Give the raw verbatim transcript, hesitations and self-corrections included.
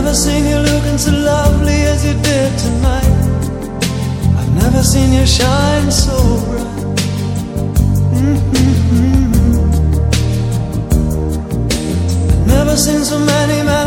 never seen you looking so lovely as you did tonight. I've never seen you shine so bright. Mm-hmm. I've never seen so many men